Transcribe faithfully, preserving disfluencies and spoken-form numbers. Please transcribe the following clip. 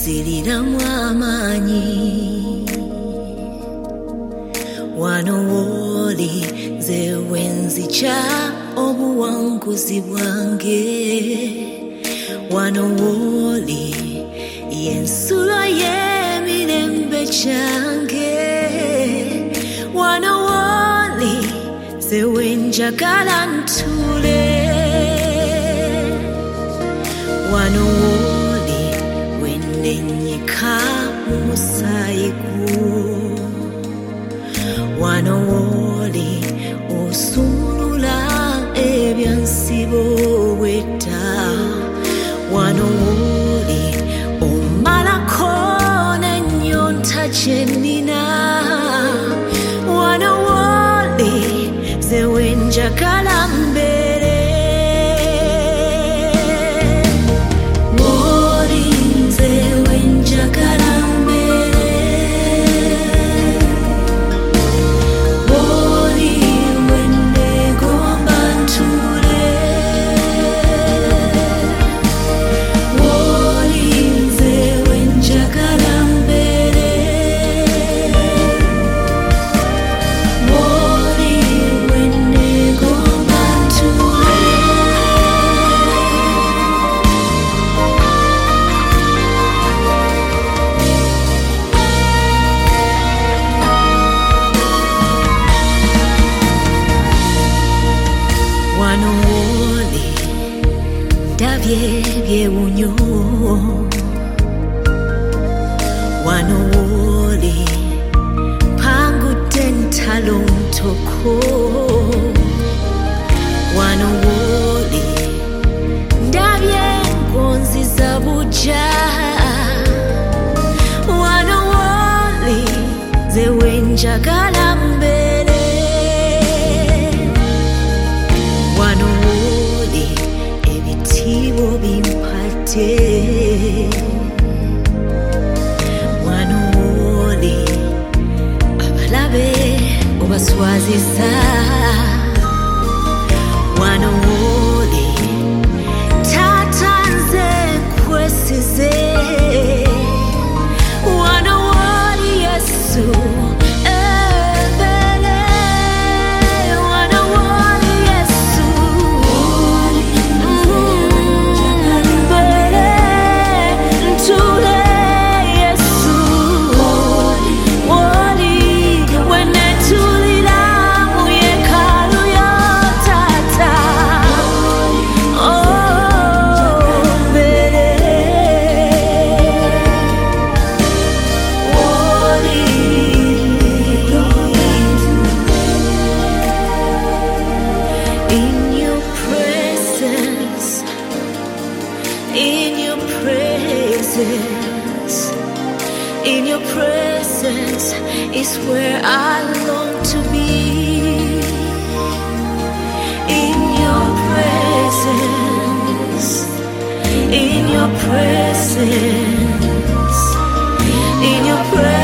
ziriramu amaanyi. Wano wooli nze wenzija obuwanguzi bwange. Wano wooli yensulo y'emirembe gyange. Wano wooli nze wenjagala ntuule. Wano wooli wennenyika mu musaayi gwo. Wano wooli osumulula ebyansibo wetta. Wano wooli omalako n'ennyonta gye nnina. Wano wooli nze wenjagala mbeere. Wooli nze wenjagala mbeere. Wooli wenneegomba ntuule. Wooli nze wenjagala mbeere. Wooli wenneegomba ntuule. Wano wooli ndabye ebyewunyo. Wano wooli mpangudde ntalo ntoko. Wano wooli ndabye ngonziza buggya. Wano wooli nze wenjagala mbeere. Wano wooli ebitiibwa bimpadde. Wano wooli abalabe obaswaziza. Wano wooli taata nze nkwesize. Wano wooli Yesu embeere. Wano wooli Yesu mbeere ntuule. Yesu wooli wenneetuulira mu yeekaalu yo taata. Oh, mbeere. Wooli in your presence, in your presence, in your presence is where I long to be. In your presence, in your presence, in your presence.